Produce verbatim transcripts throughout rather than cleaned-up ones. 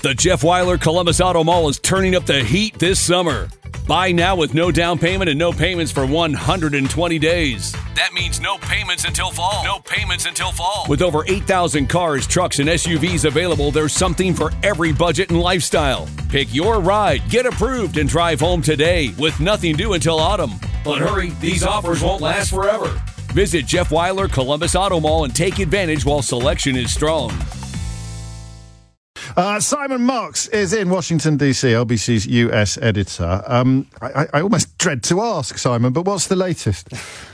The Jeff Weiler Columbus Auto Mall is turning up the heat this summer. Buy now with no down payment and no payments for one hundred twenty days. That means no payments until fall. No payments until fall. With over eight thousand cars, trucks, and S U Vs available, there's something for every budget and lifestyle. Pick your ride, get approved, and drive home today with nothing due until autumn. But hurry, these offers won't last forever. Visit Jeff Weiler Columbus Auto Mall and take advantage while selection is strong. Uh, Simon Marks is in Washington, D C, L B C's U S editor. Um, I, I almost dread to ask, Simon, but what's the latest?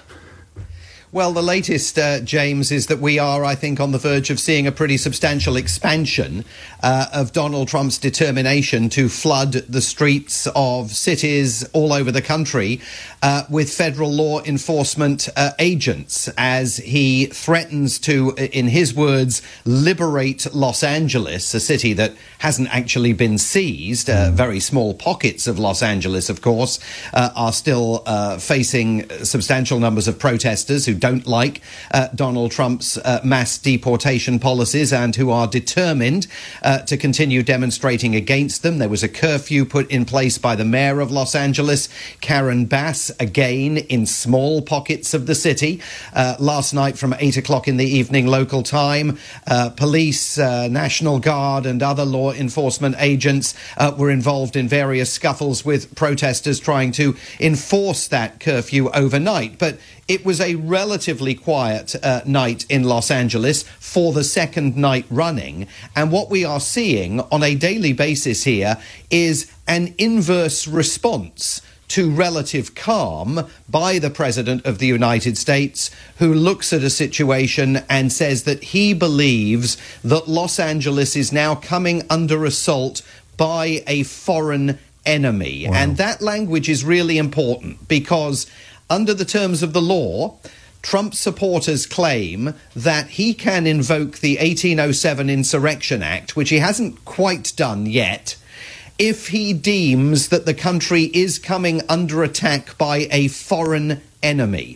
Well, the latest, uh, James, is that we are, I think, on the verge of seeing a pretty substantial expansion uh, of Donald Trump's determination to flood the streets of cities all over the country uh, with federal law enforcement uh, agents as he threatens to, in his words, liberate Los Angeles, a city that hasn't actually been seized. Uh, very small pockets of Los Angeles, of course, uh, are still uh, facing substantial numbers of protesters who don't like uh, Donald Trump's uh, mass deportation policies and who are determined uh, to continue demonstrating against them. There was a curfew put in place by the mayor of Los Angeles, Karen Bass, again in small pockets of the city. Uh, last night from eight o'clock in the evening local time, uh, police, uh, National Guard and other law enforcement agents uh, were involved in various scuffles with protesters trying to enforce that curfew overnight. But it was a relatively quiet uh, night in Los Angeles for the second night running. And what we are seeing on a daily basis here is an inverse response to relative calm by the President of the United States, who looks at a situation and says that he believes that Los Angeles is now coming under assault by a foreign enemy. Wow. And that language is really important because under the terms of the law, Trump supporters claim that he can invoke the eighteen oh seven Insurrection Act, which he hasn't quite done yet, if he deems that the country is coming under attack by a foreign enemy.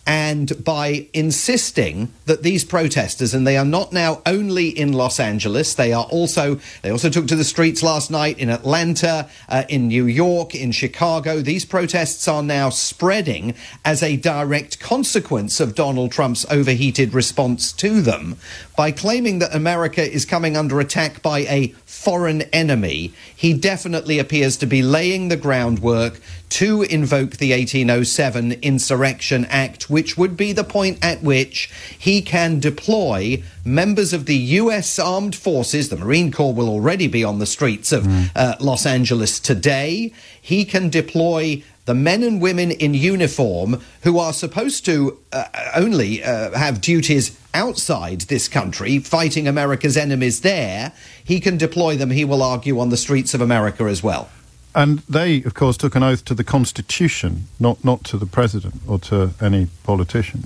And by insisting that these protesters, and they are not now only in Los Angeles, they are also, they also took to the streets last night in Atlanta, uh, in New York, in Chicago. These protests are now spreading as a direct consequence of Donald Trump's overheated response to them. By claiming that America is coming under attack by a foreign enemy, he definitely appears to be laying the groundwork to invoke the eighteen oh seven Insurrection Act, which would be the point at which he can deploy members of the U S Armed Forces. The Marine Corps will already be on the streets of mm. uh, Los Angeles today. He can deploy the men and women in uniform who are supposed to uh, only uh, have duties outside this country, fighting America's enemies there. He can deploy them, he will argue, on the streets of America as well. And they, of course, took an oath to the Constitution, not not to the president or to any politician.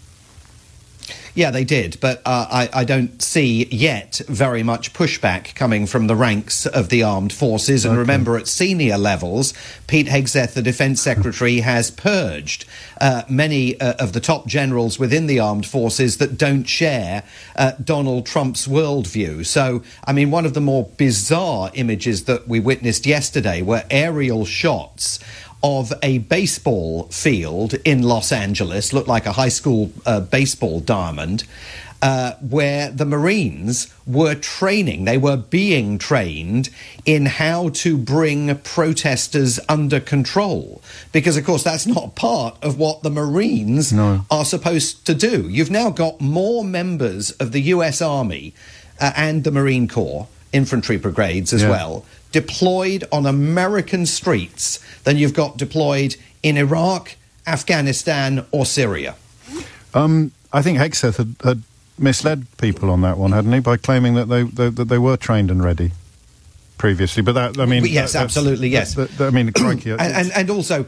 Yeah, they did, but uh, I, I don't see yet very much pushback coming from the ranks of the armed forces. And okay. Remember, at senior levels, Pete Hegseth, the defense secretary, has purged uh, many uh, of the top generals within the armed forces that don't share uh, Donald Trump's worldview. So, I mean, one of the more bizarre images that we witnessed yesterday were aerial shots of a baseball field in Los Angeles, looked like a high school uh, baseball diamond, uh, where the Marines were training, they were being trained in how to bring protesters under control. Because, of course, that's not part of what the Marines no. are supposed to do. You've now got more members of the U S Army uh, and the Marine Corps, infantry brigades as yeah. well, deployed on American streets than you've got deployed in Iraq, Afghanistan or Syria. Um, I think Hegseth had, had misled people on that one, hadn't he, by claiming that they, they that they were trained and ready previously. But that, I mean... Yes, that, absolutely, yes. That, that, I mean, crikey, and, and, and also...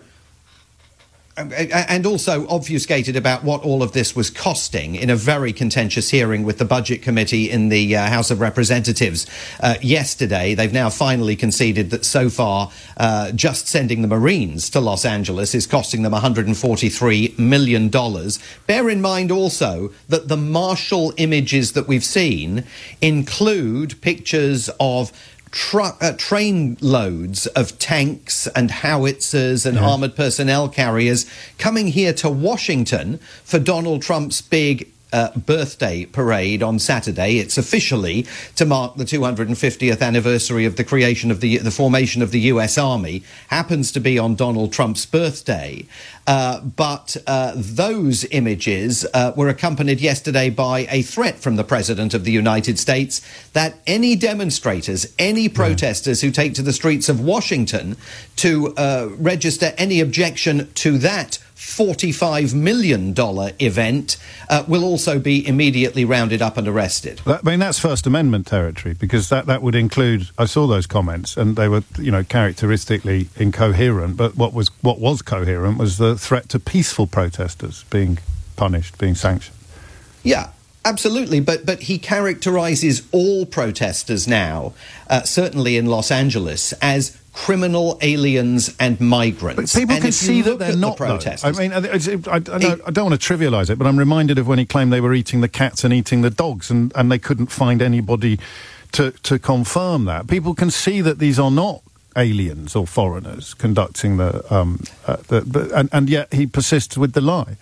And also obfuscated about what all of this was costing in a very contentious hearing with the Budget Committee in the uh, House of Representatives uh, yesterday. They've now finally conceded that so far uh, just sending the Marines to Los Angeles is costing them one hundred forty-three million dollars. Bear in mind also that the martial images that we've seen include pictures of Tru- uh, train loads of tanks and howitzers and yeah. armoured personnel carriers coming here to Washington for Donald Trump's big uh, birthday parade on Saturday. It's officially to mark the two hundred fiftieth anniversary of the creation of the the formation of the U S Army. Happens to be on Donald Trump's birthday. Uh, but uh, those images uh, were accompanied yesterday by a threat from the President of the United States that any demonstrators, any protesters yeah. who take to the streets of Washington to uh, register any objection to that forty-five million dollars event uh, will also be immediately rounded up and arrested. I mean, that's First Amendment territory, because that, that would include, I saw those comments, and they were, you know, characteristically incoherent, but what was what was coherent was the threat to peaceful protesters being punished, being sanctioned. Yeah. Absolutely, but but he characterises all protesters now, uh, certainly in Los Angeles, as criminal aliens and migrants. But people and can see that they're not, the protesters. I mean, I, I, I, don't, I don't want to trivialise it, but I'm reminded of when he claimed they were eating the cats and eating the dogs, and, and they couldn't find anybody to, to confirm that. People can see that these are not aliens or foreigners conducting the... Um, uh, the, the and, and yet he persists with the lie.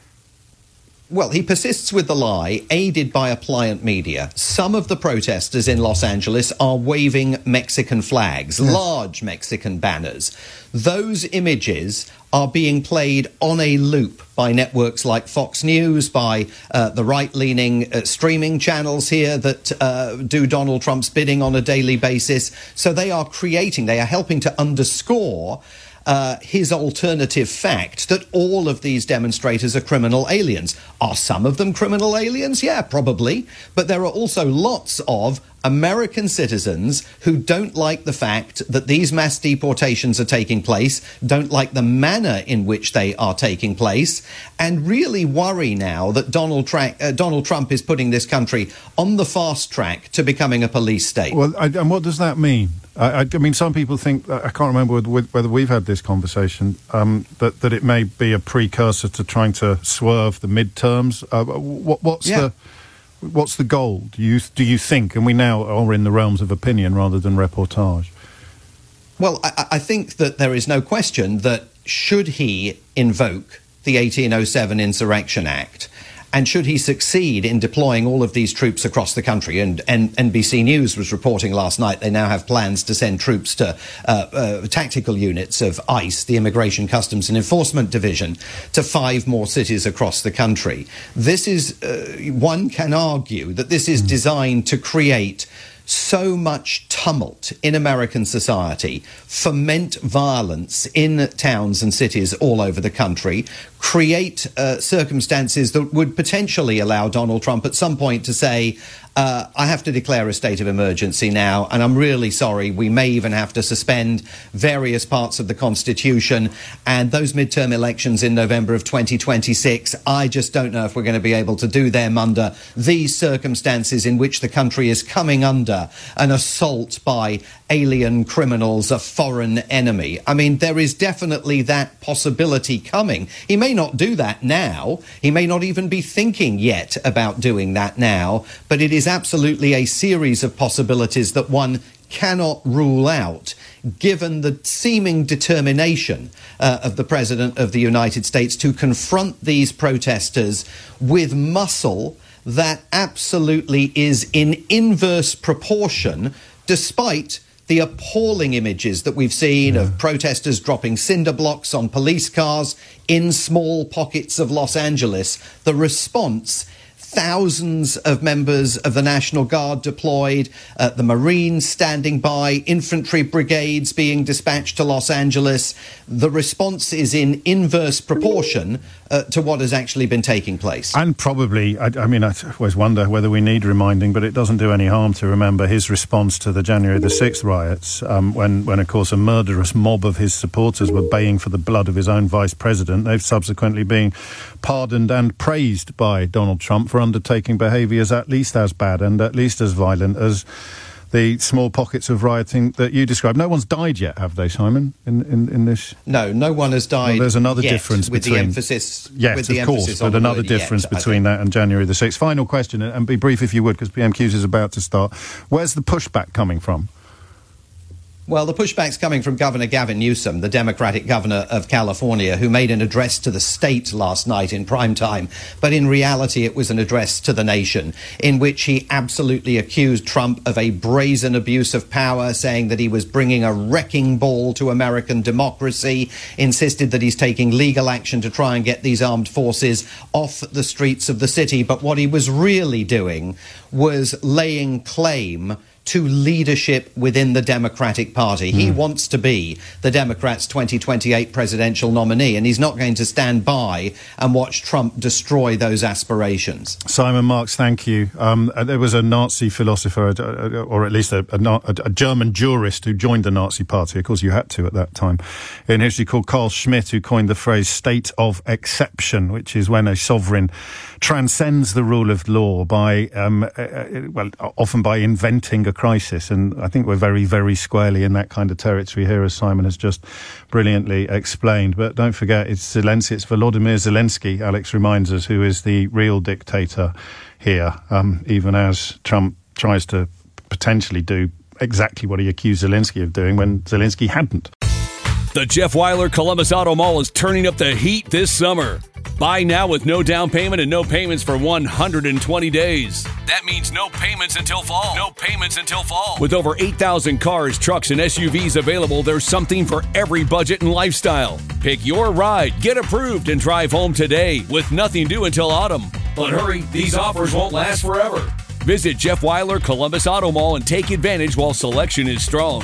Well, he persists with the lie, aided by a pliant media. Some of the protesters in Los Angeles are waving Mexican flags, yes. large Mexican banners. Those images are being played on a loop by networks like Fox News, by uh, the right-leaning uh, streaming channels here that uh, do Donald Trump's bidding on a daily basis. So they are creating, they are helping to underscore Uh, his alternative fact that all of these demonstrators are criminal aliens. Are some of them criminal aliens? Yeah, probably. But there are also lots of American citizens who don't like the fact that these mass deportations are taking place, don't like the manner in which they are taking place, and really worry now that Donald, Tra- uh, Donald Trump is putting this country on the fast track to becoming a police state. Well, I, and what does that mean? I, I mean, some people think, I can't remember whether, whether we've had this conversation, um, that, that it may be a precursor to trying to swerve the midterms. Uh, what, what's yeah. the... What's the goal, do you, do you think? And we now are in the realms of opinion rather than reportage. Well, I, I think that there is no question that should he invoke the eighteen oh seven Insurrection Act, and should he succeed in deploying all of these troops across the country, and, and N B C News was reporting last night they now have plans to send troops to uh, uh, tactical units of ICE, the Immigration, Customs and Enforcement Division, to five more cities across the country. This is, uh, one can argue that this is designed to create so much tumult in American society, foment violence in towns and cities all over the country, create uh, circumstances that would potentially allow Donald Trump at some point to say, uh, I have to declare a state of emergency now, and I'm really sorry. We may even have to suspend various parts of the Constitution, and those midterm elections in November of twenty twenty-six, I just don't know if we're going to be able to do them under these circumstances in which the country is coming under an assault by alien criminals, a foreign enemy. I mean, there is definitely that possibility coming. He may not do that now. He may not even be thinking yet about doing that now, but it is absolutely a series of possibilities that one cannot rule out, given the seeming determination uh, of the President of the United States to confront these protesters with muscle that absolutely is in inverse proportion, despite the appalling images that we've seen yeah. of protesters dropping cinder blocks on police cars in small pockets of Los Angeles. The response, thousands of members of the National Guard deployed, uh, the Marines standing by, infantry brigades being dispatched to Los Angeles. The response is in inverse proportion uh, to what has actually been taking place. And probably, I, I mean, I always wonder whether we need reminding, but it doesn't do any harm to remember his response to the January the sixth riots, um, when, when, of course, a murderous mob of his supporters were baying for the blood of his own vice president. They've subsequently been pardoned and praised by Donald Trump for undertaking behaviours at least as bad and at least as violent as the small pockets of rioting that you described. No one's died yet, have they, Simon, in, in, in this? No, no one has died. Well, there's another yet, difference with between... the emphasis... Yes, with the of course, emphasis but another difference yet, between that and January the sixth. Final question, and be brief if you would, because P M Qs is about to start. Where's the pushback coming from? Well, the pushback's coming from Governor Gavin Newsom, the Democratic governor of California, who made an address to the state last night in prime time. But in reality, it was an address to the nation in which he absolutely accused Trump of a brazen abuse of power, saying that he was bringing a wrecking ball to American democracy, insisted that he's taking legal action to try and get these armed forces off the streets of the city. But what he was really doing was laying claim to leadership within the Democratic Party. Mm. He wants to be the Democrats' twenty twenty-eight presidential nominee, and he's not going to stand by and watch Trump destroy those aspirations. Simon Marks, thank you. Um, there was a Nazi philosopher, or at least a, a, a German jurist who joined the Nazi Party. Of course, you had to at that time in history, called Carl Schmitt, who coined the phrase state of exception, which is when a sovereign transcends the rule of law by, um, uh, well, often by inventing a crisis. And I think we're very, very squarely in that kind of territory here, as Simon has just brilliantly explained. But don't forget, it's Zelensky, it's Volodymyr Zelensky, Alex reminds us, who is the real dictator here, um, even as Trump tries to potentially do exactly what he accused Zelensky of doing when Zelensky hadn't. The Jeff Weiler Columbus Auto Mall is turning up the heat this summer. Buy now with no down payment and no payments for one hundred twenty days. That means no payments until fall. No payments until fall. With over eight thousand cars, trucks, and S U Vs available, there's something for every budget and lifestyle. Pick your ride, get approved, and drive home today with nothing due until autumn. But hurry, these offers won't last forever. Visit Jeff Weiler Columbus Auto Mall and take advantage while selection is strong.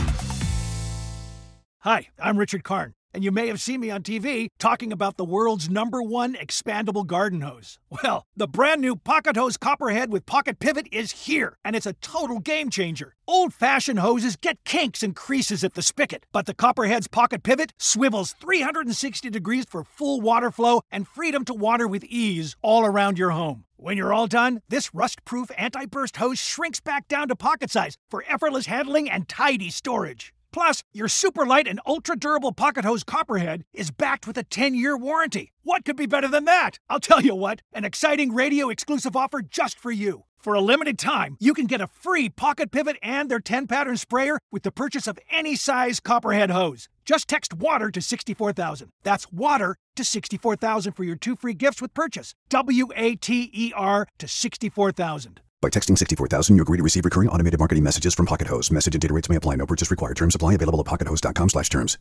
Hi, I'm Richard Karn, and you may have seen me on T V talking about the world's number one expandable garden hose. Well, the brand new Pocket Hose Copperhead with Pocket Pivot is here, and it's a total game changer. Old-fashioned hoses get kinks and creases at the spigot, but the Copperhead's Pocket Pivot swivels three hundred sixty degrees for full water flow and freedom to water with ease all around your home. When you're all done, this rust-proof anti-burst hose shrinks back down to pocket size for effortless handling and tidy storage. Plus, your super light and ultra-durable Pocket Hose Copperhead is backed with a ten-year warranty. What could be better than that? I'll tell you what, an exciting radio-exclusive offer just for you. For a limited time, you can get a free Pocket Pivot and their ten-pattern sprayer with the purchase of any size Copperhead hose. Just text WATER to sixty-four thousand. That's WATER to sixty-four thousand for your two free gifts with purchase. W A T E R to sixty-four thousand. By texting sixty-four thousand, you agree to receive recurring automated marketing messages from Pocket Hose. Message and data rates may apply. No purchase required. Terms apply. Available at pocket hose dot com slash terms.